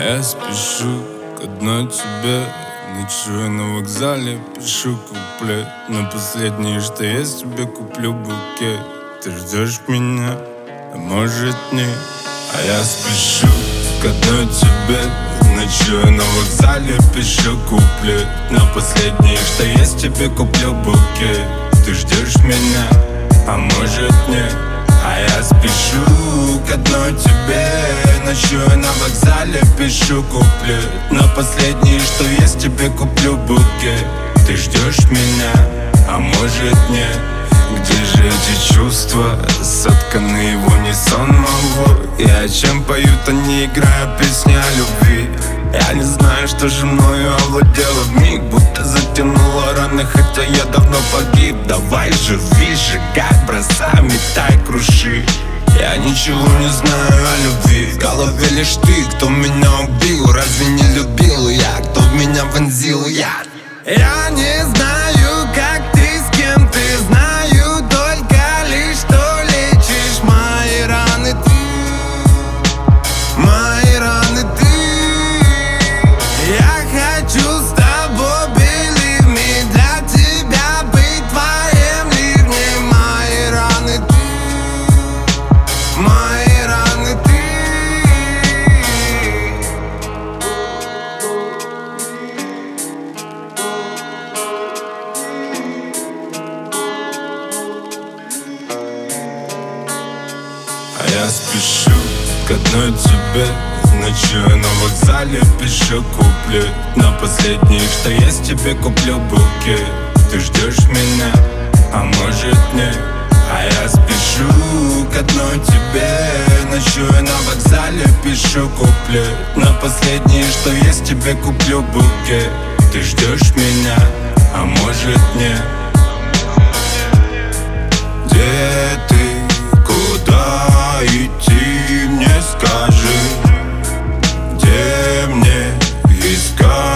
Я спешу к одной тебе. Ночую на вокзале, пишу куплет. На последнее, что я себе куплю букет. Ты ждешь меня, а может нет. А я спешу к одной тебе. Ночую на вокзале, пишу куплет. На последнее, что я тебе куплю букет. Ты ждешь меня, а может нет. А я спешу к одной тебе. Ночую на вокзале, пишу куплет. На последнее, что есть, тебе куплю букет. Ты ждешь меня, а может нет. Где же эти чувства, сотканные в унисон молвой? И о чем поют они, играя песни о любви? Я не знаю, что же мною овладело вмиг, будто затянуло раны, хотя я давно погиб. Давай живи, сжигай, бросай, метай, круши. Я ничего не знаю о любви. В голове лишь ты, кто меня убил. Разве не любил я, кто в меня вонзил яд? Я не знаю, как ты, с кем ты, знаю только лишь, что лечишь мои раны ты. Мои раны ты. Я хочу с тобой, believe me, для тебя быть твоим ливнем. Мои раны ты. Мои раны ты. А я спешу к одной тебе. Ночую на вокзале, пишу куплет. На последнее, что есть, тебе куплю букет. Ты ждешь меня, а может нет. А я спешу к одной тебе. Ночую на вокзале, пишу куплет. На последнее, что есть, тебе куплю букет. Ты ждешь меня, а может нет. Где ты, куда идти, мне скажи. Где мне искать?